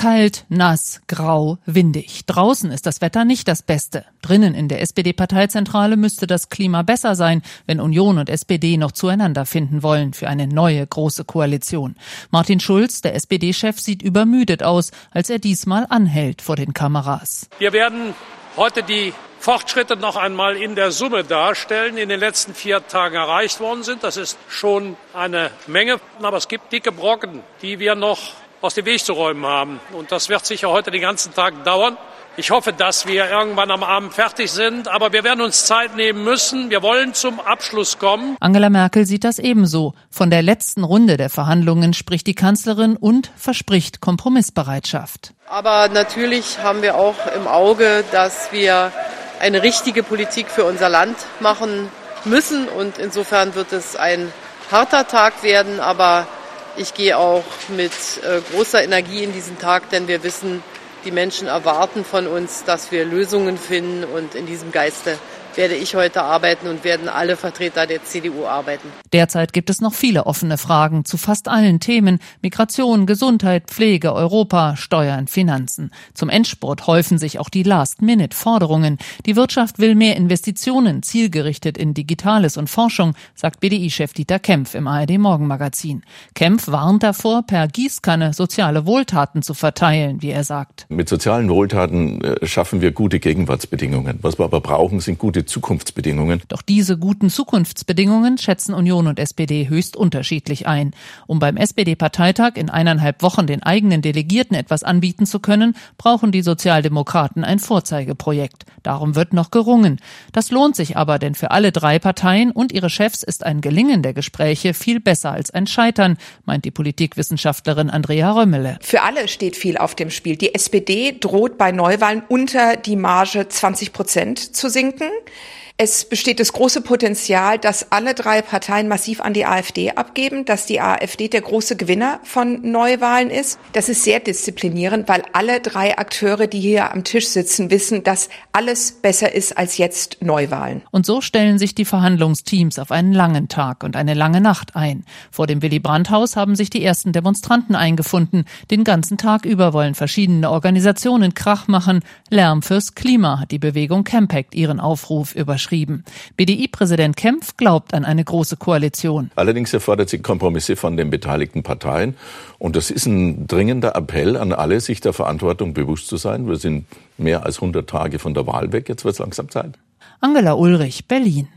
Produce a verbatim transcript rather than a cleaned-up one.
Kalt, nass, grau, windig. Draußen ist das Wetter nicht das Beste. Drinnen in der S P D-Parteizentrale müsste das Klima besser sein, wenn Union und S P D noch zueinander finden wollen für eine neue große Koalition. Martin Schulz, der S P D-Chef, sieht übermüdet aus, als er diesmal anhält vor den Kameras. Wir werden heute die Fortschritte noch einmal in der Summe darstellen, die in den letzten vier Tagen erreicht worden sind. Das ist schon eine Menge, aber es gibt dicke Brocken, die wir noch aus dem Weg zu räumen haben. Und das wird sicher heute den ganzen Tag dauern. Ich hoffe, dass wir irgendwann am Abend fertig sind, aber wir werden uns Zeit nehmen müssen. Wir wollen zum Abschluss kommen. Angela Merkel sieht das ebenso. Von der letzten Runde der Verhandlungen spricht die Kanzlerin und verspricht Kompromissbereitschaft. Aber natürlich haben wir auch im Auge, dass wir eine richtige Politik für unser Land machen müssen. Und insofern wird es ein harter Tag werden, aber ich gehe auch mit äh, großer Energie in diesen Tag, denn wir wissen, die Menschen erwarten von uns, dass wir Lösungen finden. Und in diesem Geiste werde ich heute arbeiten und werden alle Vertreter der C D U arbeiten. Derzeit gibt es noch viele offene Fragen zu fast allen Themen: Migration, Gesundheit, Pflege, Europa, Steuern, Finanzen. Zum Endspurt häufen sich auch die Last-Minute-Forderungen. Die Wirtschaft will mehr Investitionen, zielgerichtet in Digitales und Forschung, sagt B D I-Chef Dieter Kempf im A R D-Morgenmagazin. Kempf warnt davor, per Gießkanne soziale Wohltaten zu verteilen, wie er sagt. Mit sozialen Wohltaten äh, schaffen wir gute Gegenwartsbedingungen. Was wir aber brauchen, sind gute Zukunftsbedingungen. Doch diese guten Zukunftsbedingungen schätzen Union und S P D höchst unterschiedlich ein. Um beim S P D-Parteitag in eineinhalb Wochen den eigenen Delegierten etwas anbieten zu können, brauchen die Sozialdemokraten ein Vorzeigeprojekt. Darum wird noch gerungen. Das lohnt sich aber, denn für alle drei Parteien und ihre Chefs ist ein Gelingen der Gespräche viel besser als ein Scheitern, meint die Politikwissenschaftlerin Andrea Römmele. Für alle steht viel auf dem Spiel. Die S P D droht bei Neuwahlen unter die Marge zwanzig Prozent zu sinken. Es besteht das große Potenzial, dass alle drei Parteien massiv an die AfD abgeben, dass die AfD der große Gewinner von Neuwahlen ist. Das ist sehr disziplinierend, weil alle drei Akteure, die hier am Tisch sitzen, wissen, dass alles besser ist als jetzt Neuwahlen. Und so stellen sich die Verhandlungsteams auf einen langen Tag und eine lange Nacht ein. Vor dem Willy-Brandt-Haus haben sich die ersten Demonstranten eingefunden. Den ganzen Tag über wollen verschiedene Organisationen Krach machen. Lärm fürs Klima hat die Bewegung Campact ihren Aufruf überschrieben. B D I-Präsident Kempf glaubt an eine große Koalition. Allerdings erfordert sie Kompromisse von den beteiligten Parteien. Und das ist ein dringender Appell an alle, sich der Verantwortung bewusst zu sein. Wir sind mehr als hundert Tage von der Wahl weg. Jetzt wird es langsam Zeit. Angela Ulrich, Berlin.